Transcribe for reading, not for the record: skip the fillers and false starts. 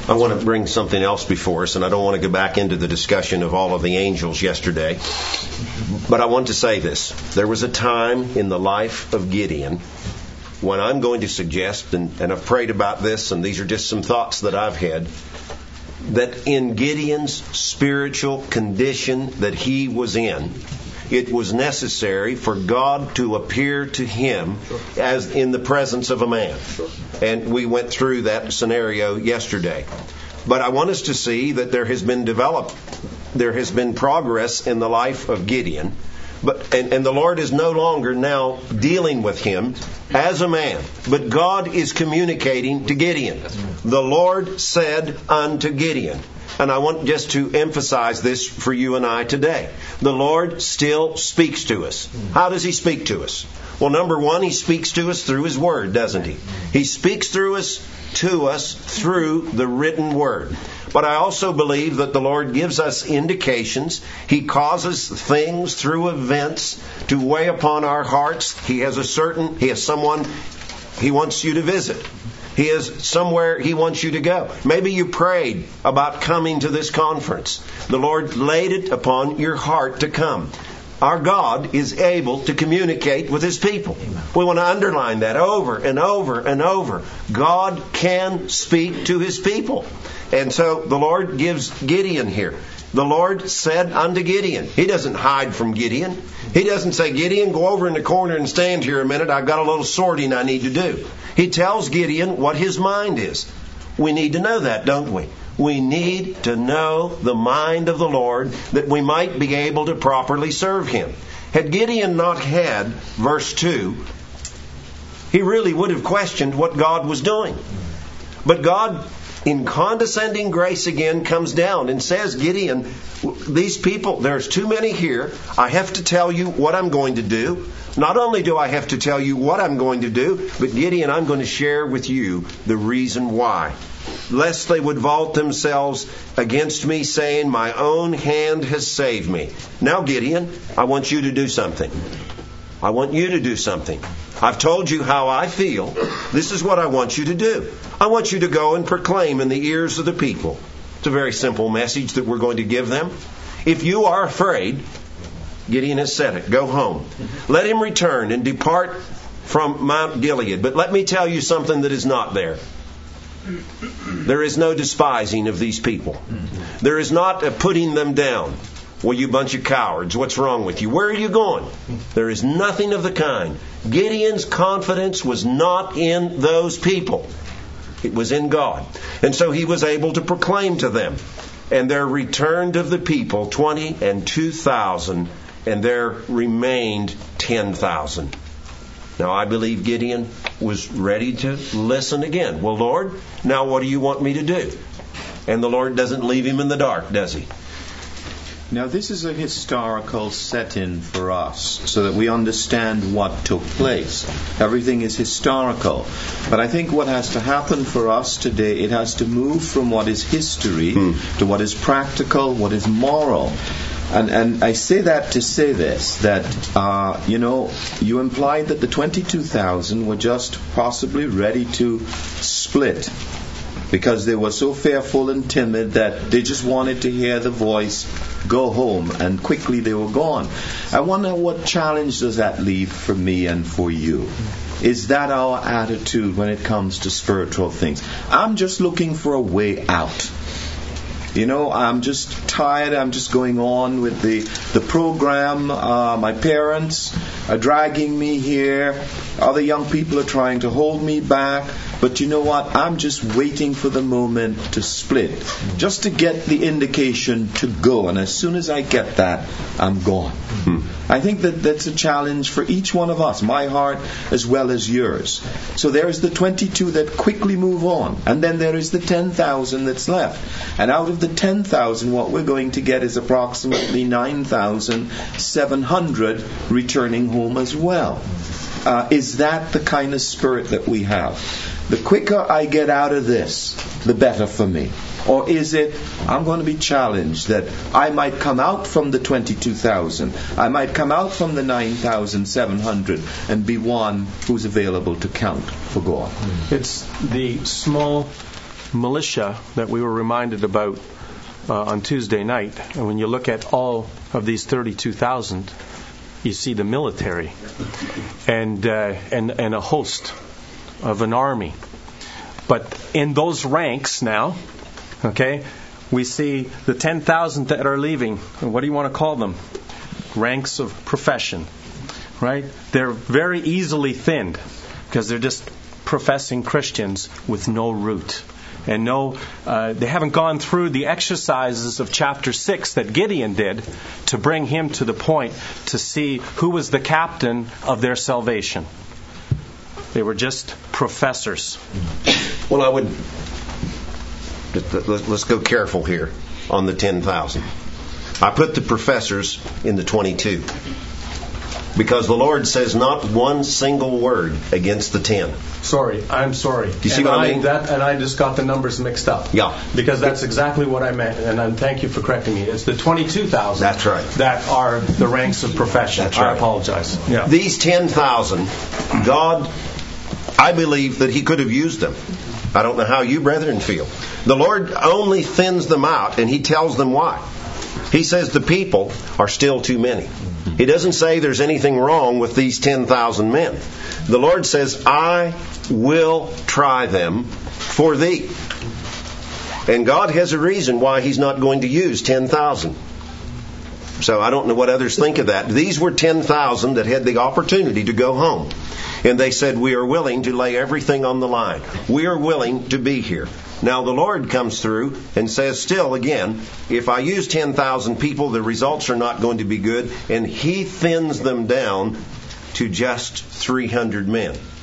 I want to bring something else before us, and I don't want to go back into the discussion of all of the angels yesterday. But I want to say this. There was a time in the life of Gideon when I'm going to suggest, and I've prayed about this, and these are just some thoughts that I've had, that in Gideon's spiritual condition that he was in, it was necessary for God to appear to him as in the presence of a man. And we went through that scenario yesterday. But I want us to see that there has been progress in the life of Gideon. And the Lord is no longer now dealing with him as a man. But God is communicating to Gideon. The Lord said unto Gideon. And I want just to emphasize this for you and I today. The Lord still speaks to us. How does He speak to us? Well, number one, He speaks to us through His Word, doesn't He? He speaks to us through the written Word. But I also believe that the Lord gives us indications. He causes things through events to weigh upon our hearts. He has someone He wants you to visit. He is somewhere He wants you to go. Maybe you prayed about coming to this conference. The Lord laid it upon your heart to come. Our God is able to communicate with His people. We want to underline that over and over and over. God can speak to His people. And so the Lord gives Gideon here. The Lord said unto Gideon. He doesn't hide from Gideon. He doesn't say, Gideon, go over in the corner and stand here a minute. I've got a little sorting I need to do. He tells Gideon what his mind is. We need to know that, don't we? We need to know the mind of the Lord that we might be able to properly serve Him. Had Gideon not had verse 2, he really would have questioned what God was doing. But God, in condescending grace again, comes down and says, Gideon, these people, there's too many here. I have to tell you what I'm going to do. Not only do I have to tell you what I'm going to do, but Gideon, I'm going to share with you the reason why. Lest they would vault themselves against me, saying, my own hand has saved me. Now, Gideon, I want you to do something. I want you to do something. I've told you how I feel. This is what I want you to do. I want you to go and proclaim in the ears of the people. It's a very simple message that we're going to give them. If you are afraid, Gideon has said it, go home. Let him return and depart from Mount Gilead. But let me tell you something that is not there. There is no despising of these people. There is not a putting them down. Well, you bunch of cowards, what's wrong with you? Where are you going? There is nothing of the kind. Gideon's confidence was not in those people. It was in God. And so he was able to proclaim to them. And there returned of the people 22,000, and there remained 10,000. Now, I believe Gideon was ready to listen again. Well, Lord, now what do you want me to do? And the Lord doesn't leave him in the dark, does He? Now, this is a historical set-in for us so that we understand what took place. Everything is historical. But I think what has to happen for us today, it has to move from what is history to what is practical, what is moral. And I say that to say this, that, you implied that the 22,000 were just possibly ready to split because they were so fearful and timid that they just wanted to hear the voice, go home, and quickly they were gone. I wonder what challenge does that leave for me and for you? Is that our attitude when it comes to spiritual things? I'm just looking for a way out. I'm just tired. I'm just going on with the program. My parents are dragging me here. Other young people are trying to hold me back. But you know what? I'm just waiting for the moment to split, just to get the indication to go. And as soon as I get that, I'm gone. I think that's a challenge for each one of us, my heart as well as yours. So there is the 22 that quickly move on. And then there is the 10,000 that's left. And out of the 10,000, what we're going to get is approximately 9,700 returning home as well. Is that the kind of spirit that we have? The quicker I get out of this, the better for me. Or is it, I'm going to be challenged that I might come out from the 22,000, I might come out from the 9,700 and be one who's available to count for God. It's the small militia that we were reminded about on Tuesday night, and when you look at all of these 32,000, you see the military and a host of an army. But in those ranks now, okay, we see the 10,000 that are leaving. What do you want to call them? Ranks of profession, right? They're very easily thinned because they're just professing Christians with no root. And they haven't gone through the exercises of chapter 6 that Gideon did to bring him to the point to see who was the captain of their salvation. They were just professors. Well, let's go careful here on the 10,000. I put the professors in the 22 because the Lord says not one single word against the 10. I'm sorry. Do you see what I mean? And I just got the numbers mixed up. Yeah. Because that's exactly what I meant, and thank you for correcting me. It's the 22,000. That's right. That are the ranks of profession. That's right. I apologize. Yeah. These 10,000, God, I believe that He could have used them. I don't know how you brethren feel. The Lord only thins them out, and He tells them why. He says the people are still too many. He doesn't say there's anything wrong with these 10,000 men. The Lord says, I will try them for thee. And God has a reason why He's not going to use 10,000. So I don't know what others think of that. These were 10,000 that had the opportunity to go home. And they said, we are willing to lay everything on the line. We are willing to be here. Now the Lord comes through and says still again, if I use 10,000 people, the results are not going to be good. And He thins them down to just 300 men.